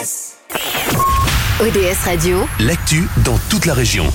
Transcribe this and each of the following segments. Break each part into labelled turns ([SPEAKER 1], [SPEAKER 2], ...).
[SPEAKER 1] ODS Radio,
[SPEAKER 2] l'actu dans toute la région.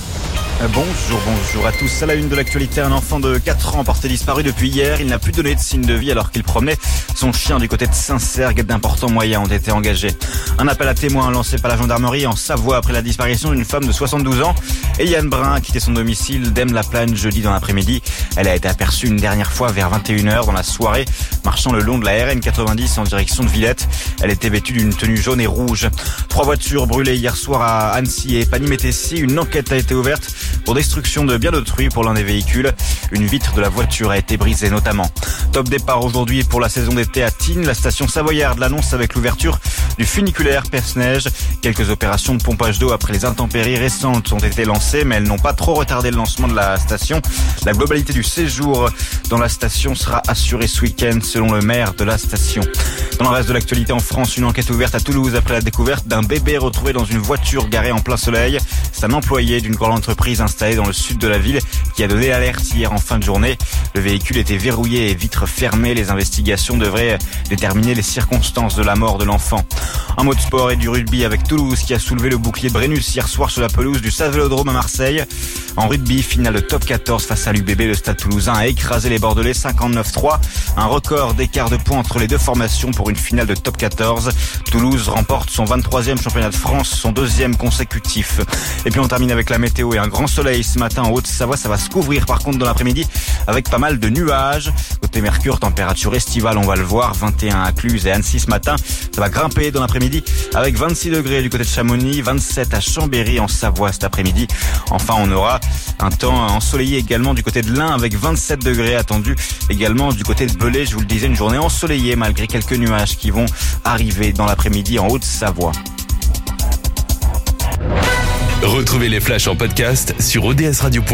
[SPEAKER 3] Bonjour à tous. À la une de l'actualité, un enfant de 4 ans porté disparu depuis hier. Il n'a plus donné de signe de vie alors qu'il promenait son chien du côté de Saint-Cergue. D'importants moyens ont été engagés. Un appel à témoins lancé par la gendarmerie en Savoie après la disparition d'une femme de 72 ans. Eliane Brun a quitté son domicile d'Aime-la-Plagne jeudi dans l'après-midi. Elle a été aperçue une dernière fois vers 21h dans la soirée, marchant le long de la RN 90 en direction de Villette. Elle était vêtue d'une tenue jaune et rouge. 3 voitures brûlées hier soir à Annecy et Panimétessy. Une enquête a été ouverte pour destruction de biens d'autrui pour l'un des véhicules. Une vitre de la voiture a été brisée notamment. Top départ aujourd'hui pour la saison d'été à Tignes. La station savoyarde l'annonce avec l'ouverture du funiculaire Perce-Neige. Quelques opérations de pompage d'eau après les intempéries récentes ont été lancées, mais elles n'ont pas trop retardé le lancement de la station. La globalité du séjour dans la station sera assurée ce week-end selon le maire de la station. Dans le reste de l'actualité en France, une enquête ouverte à Toulouse après la découverte d'un bébé retrouvé dans une voiture garée en plein soleil. C'est un employé d'une grande entreprise installée dans le sud de la ville qui a donné l'alerte hier en fin de journée. Le véhicule était verrouillé et vitres fermées. Les investigations devraient déterminer les circonstances de la mort de l'enfant. Un mot de sport et du rugby avec Toulouse qui a soulevé le bouclier de Brennus hier soir sur la pelouse du Stade Vélodrome à Marseille. En rugby, finale de top 14 face à l'UBB, le Stade Toulousain a écrasé les Bordelais 59-3. Un record d'écart de points entre les deux formations pour une finale de top 14. Toulouse remporte son 23e championnat de France, son 2e consécutif. Et puis on termine avec la météo et un grand soleil ce matin en Haute-Savoie. Ça va se couvrir par contre dans l'après-midi avec pas mal de nuages. Côté Mercure, température estivale, on va le voir, 21 à Cluse et Annecy ce matin. Ça va grimper dans l'après-midi avec 26 degrés du côté de Chamonix, 27 à Chambéry en Savoie cet après-midi. Enfin, on aura un temps ensoleillé également du côté de l'Ain avec 27 degrés attendus également du côté de Belay. Je vous le disais, une journée ensoleillée malgré quelques nuages qui vont arriver dans l'après-midi en Haute-Savoie.
[SPEAKER 2] Retrouvez les flashs en podcast sur odsradio.com.